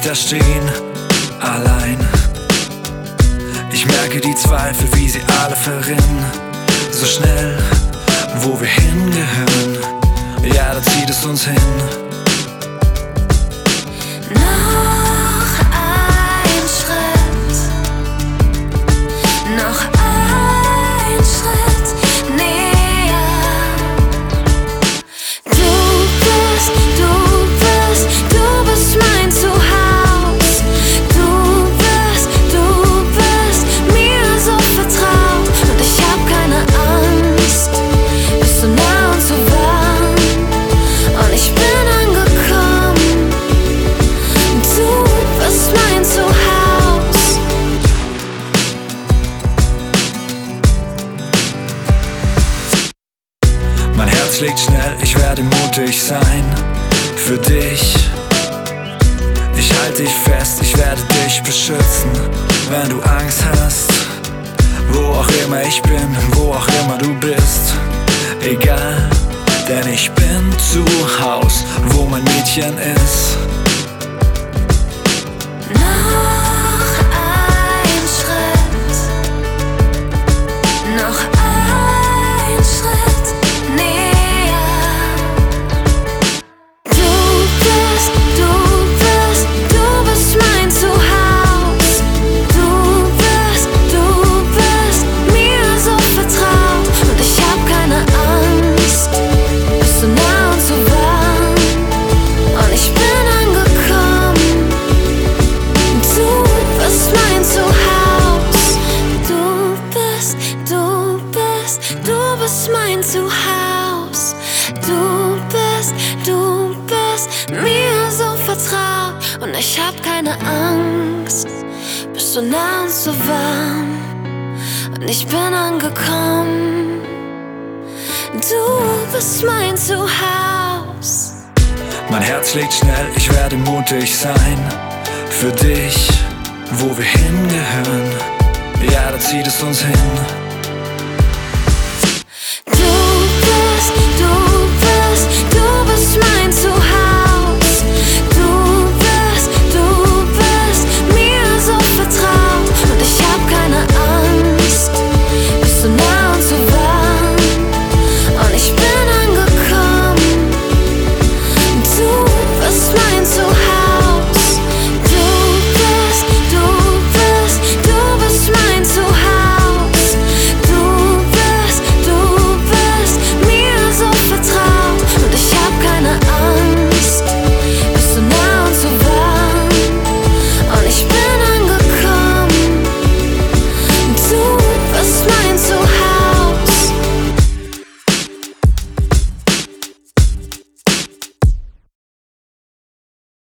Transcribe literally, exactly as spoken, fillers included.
da stehen, allein. Ich merke die Zweifel, wie sie alle verrinnen. So schnell, wo wir hingehören, ja, da zieht es uns hin. Noch ein Schritt, noch ein Schritt näher. Du bist, du bist, du bist mein Zuhause. Du bist, du bist mir so vertraut. Und ich hab keine Angst, bist so nah und so warm. Und ich bin angekommen. Du bist mein Zuhause. Mein Herz schlägt schnell, ich werde mutig sein für dich. Ich halte dich fest, ich werde dich beschützen, wenn du Angst hast. Wo auch immer ich bin, wo auch immer du bist, egal, denn ich bin zu Haus, wo mein Mädchen ist. Noch ein Schritt, noch ein Schritt näher. Du bist, du bist, du bist mein Zuhause. Du bist, du bist mir so vertraut. Und ich hab keine Angst, bist so nah und so warm. Und ich bin angekommen. Du bist mein Zuhause. Du bist, du bist, du bist mein Zuhause. Du bist, du bist mir so vertraut. Und ich hab keine Angst, bist so nah und so warm. Und ich bin angekommen. Du bist mein Zuhause. Mein Herz schlägt schnell, ich werde mutig sein für dich, wo wir hingehören, ja, da zieht es uns hin.